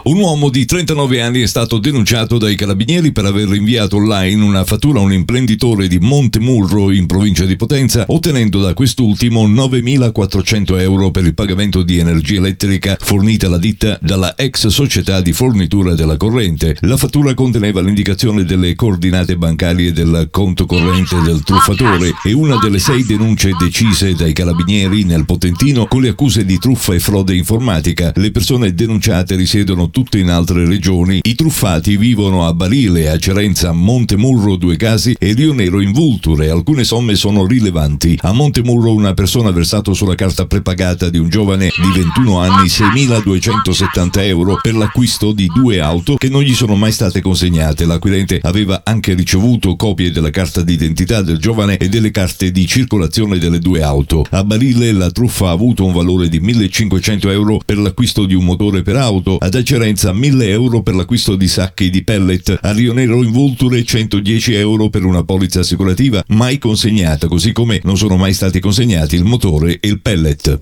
Un uomo di 39 anni è stato denunciato dai carabinieri per aver inviato online una fattura a un imprenditore di Montemurro in provincia di Potenza, ottenendo da quest'ultimo 9.400 euro per il pagamento di energia elettrica fornita alla ditta dalla ex società di fornitura della corrente. La fattura conteneva l'indicazione delle coordinate bancarie del conto corrente del truffatore e una delle 6 denunce decise dai carabinieri nel Potentino con le accuse di truffa e frode informatica. Le persone denunciate risiedono tutte in altre regioni. I truffati vivono a Barile, a Cerenza, Montemurro 2 casi e Rio Nero in Vulture. Alcune somme sono rilevanti. A Montemurro una persona ha versato sulla carta prepagata di un giovane di 21 anni 6.270 euro per l'acquisto di 2 auto che non gli sono mai state consegnate. L'acquirente aveva anche ricevuto copie della carta d'identità del giovane e delle carte di circolazione delle 2 auto. A Barile la truffa ha avuto un valore di 1.500 euro per l'acquisto di un motore per auto. Ad Cerenza 1.000 euro per l'acquisto di sacchi di pellet. A Rio Nero in Vulture 110 euro per una polizza assicurativa mai consegnata, così come non sono mai stati consegnati il motore e il pellet.